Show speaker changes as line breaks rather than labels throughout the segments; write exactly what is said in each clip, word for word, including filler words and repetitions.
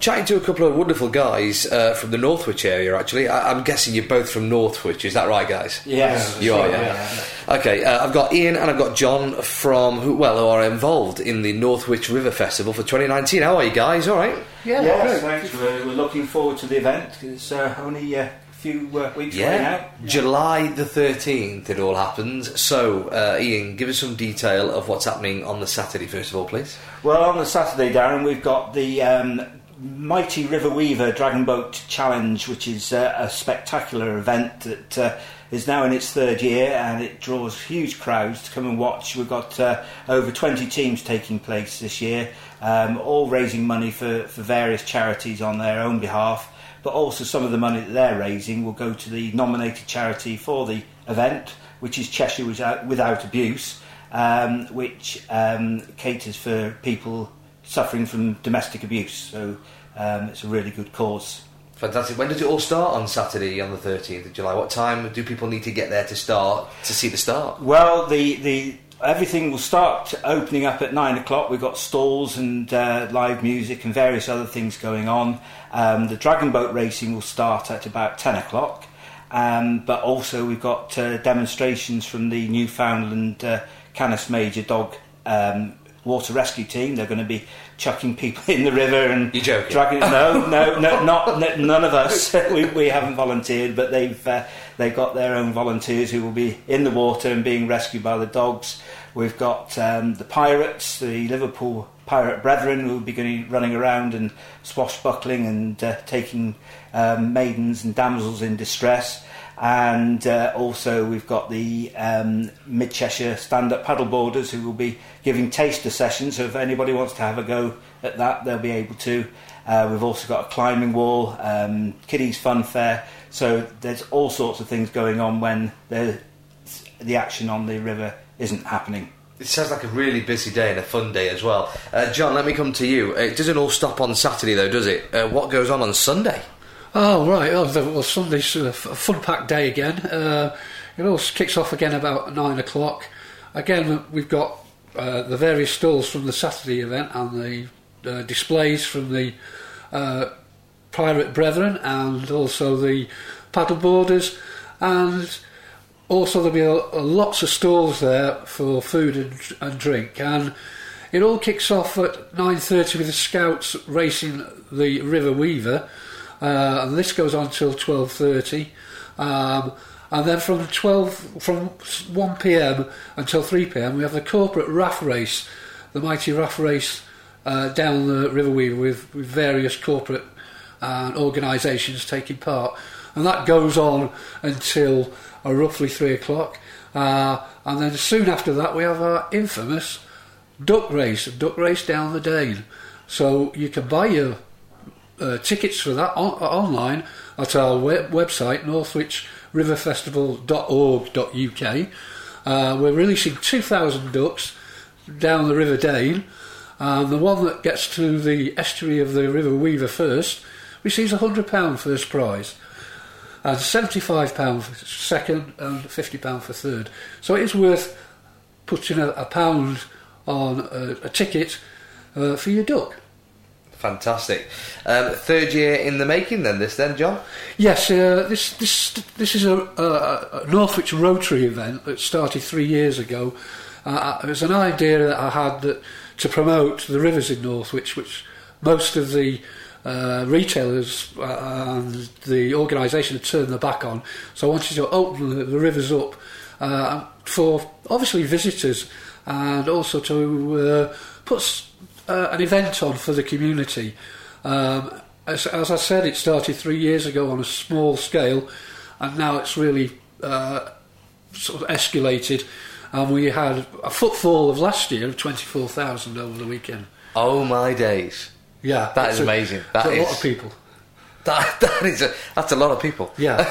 chatting to a couple of wonderful guys uh, from the Northwich area, actually. I- I'm guessing you're both from Northwich, is that right, guys?
Yes.
You are,
right,
yeah.
yeah.
Okay, uh, I've got Ian and I've got John from, who, well, who are involved in the Northwich River Festival for twenty nineteen. How are you guys? All right?
Yeah, yes, thanks. We're, we're looking forward to the event. It's uh, only a few uh, weeks
Yeah.
away now. Yeah.
July the thirteenth it all happens. So, uh, Ian, give us some detail of what's happening on the Saturday, first of all, please.
Well, on the Saturday, Darren, we've got the um, Mighty River Weaver Dragon Boat Challenge, which is uh, a spectacular event that uh, is now in its third year, and it draws huge crowds to come and watch. We've got uh, over twenty teams taking place this year, um, all raising money for, for various charities on their own behalf, but also some of the money that they're raising will go to the nominated charity for the event, which is Cheshire Without, Without Abuse, um, which um, caters for people suffering from domestic abuse. So um, it's a really good cause.
Fantastic. When does it all start on Saturday, on the thirteenth of July? What time do people need to get there to start, to see the start?
Well, the, the everything will start opening up at nine o'clock. We've got stalls and uh, live music and various other things going on. Um, the dragon boat racing will start at about ten o'clock. Um, but also we've got uh, demonstrations from the Newfoundland uh, Canis Major dog um, water rescue team. They're going to be chucking people in the river and
You're joking?
dragging. No, no, no, not no, none of us. we, we haven't volunteered, but they've uh, they've got their own volunteers who will be in the water and being rescued by the dogs. We've got um, the pirates, the Liverpool Pirate Brethren, who will be going, running around and swashbuckling and uh, taking um, maidens and damsels in distress. And uh, also we've got the um, Mid-Cheshire stand-up paddleboarders who will be giving taster sessions, so if anybody wants to have a go at that, they'll be able to. Uh, we've also got a climbing wall, um, kiddies fun fair, so there's all sorts of things going on when the, the action on the river isn't happening.
It sounds like a really busy day and a fun day as well. Uh, John, let me come to you. It doesn't all stop on Saturday though, does it? Uh, what goes on on Sunday?
Oh, right. Oh, the, well, Sunday's a fun-packed day again. Uh, it all kicks off again about nine o'clock. Again, we've got uh, the various stalls from the Saturday event and the uh, displays from the uh, Pirate Brethren and also the paddleboarders, and also there'll be a, a, lots of stalls there for food and, and drink. And it all kicks off at nine thirty with the Scouts racing the River Weaver. Uh, and this goes on till twelve thirty, um, and then from twelve from one p m until three p m we have the corporate raft race, the mighty raft race uh, down the River Weaver with, with various corporate and organisations taking part, and that goes on until uh, roughly three o'clock, uh, and then soon after that we have our infamous duck race, a duck race down the Dane. So you can buy your Uh, tickets for that on, online at our web- website northwich river festival dot org dot U K. Uh, we're releasing two thousand ducks down the River Dane, and the one that gets to the estuary of the River Weaver first receives a one hundred pounds first prize, and seventy-five pounds for second and fifty pounds for third. So it is worth putting a, a pound on a, a ticket uh, for your duck.
Fantastic. Um, third year in the making then, this then, John?
Yes, uh, this this this is a, a, a Northwich Rotary event that started three years ago. Uh, it was an idea that I had that to promote the rivers in Northwich, which most of the uh, retailers and the organisation had turned their back on. So I wanted to open the, the rivers up uh, for obviously visitors, and also to uh, put Uh, an event on for the community. Um, as, as I said, it started three years ago on a small scale, and now it's really uh, sort of escalated, and we had a footfall of last year of twenty-four thousand over the weekend.
Oh my days.
Yeah,
that is
a,
amazing. That
a
is
lot of people.
That, that is a, that's a lot of people.
Yeah.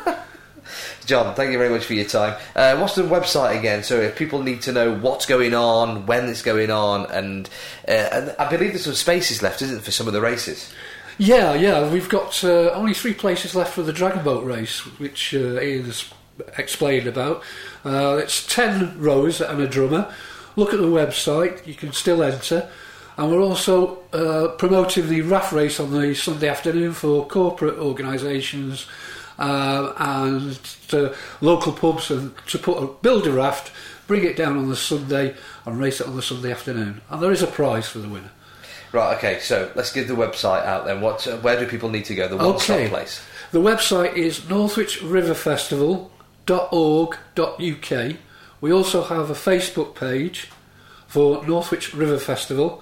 John, thank you very much for your time. Uh, what's the website again? So if people need to know what's going on, when it's going on, and, uh, and I believe there's some spaces left, isn't there, for some of the races?
Yeah, yeah, we've got uh, only three places left for the Dragon Boat race, which uh, Ian has explained about. Uh, it's ten rows and a drummer. Look at the website, you can still enter. And we're also uh, promoting the raft race on the Sunday afternoon for corporate organisations uh, and uh, local pubs, and to put a, build a raft, bring it down on the Sunday and race it on the Sunday afternoon. And there is a prize for the winner.
Right, okay, so let's give the website out then. What, uh, where do people need to go? The one-stop
Okay.
place.
The website is northwich river festival dot org dot U K. We also have a Facebook page for Northwich River Festival.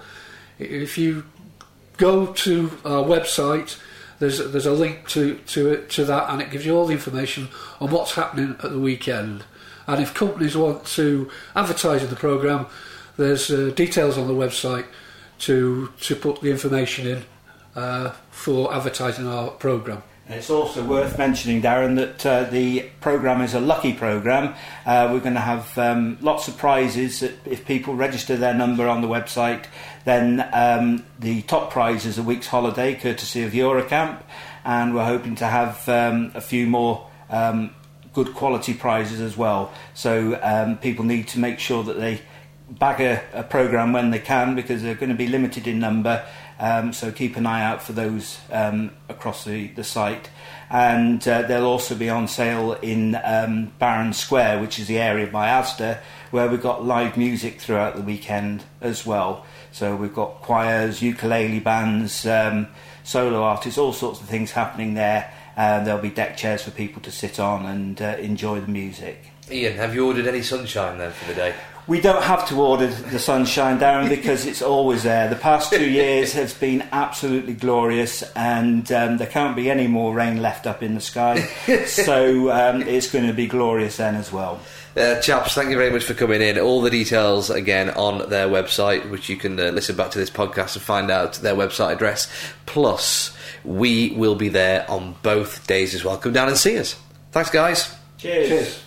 If you go to our website, there's there's a link to to it, to that, and it gives you all the information on what's happening at the weekend. And if companies want to advertise in the programme, there's uh, details on the website to to put the information in uh, for advertising our programme.
And it's also worth mentioning, Darren, that uh, the programme is a lucky programme. Uh, we're going to have um, lots of prizes. If people register their number on the website, then um, the top prize is a week's holiday, courtesy of Eurocamp, and we're hoping to have um, a few more um, good quality prizes as well. So um, people need to make sure that they bag a, a programme when they can, because they're going to be limited in number. Um, so keep an eye out for those um, across the, the site. And uh, they'll also be on sale in um, Barron Square, which is the area by Asda, where we've got live music throughout the weekend as well. So we've got choirs, ukulele bands, um, solo artists, all sorts of things happening there. Uh, there'll be deck chairs for people to sit on and uh, enjoy the music.
Ian, have you ordered any sunshine then for the day?
We don't have to order the sunshine, Darren, because it's always there. The past two years has been absolutely glorious, and um, there can't be any more rain left up in the sky. So um, it's going to be glorious then as well.
Uh, chaps, thank you very much for coming in. All the details again on their website, which you can uh, listen back to this podcast and find out their website address. Plus, we will be there on both days as well. Come down and see us. Thanks, guys.
Cheers.
Cheers.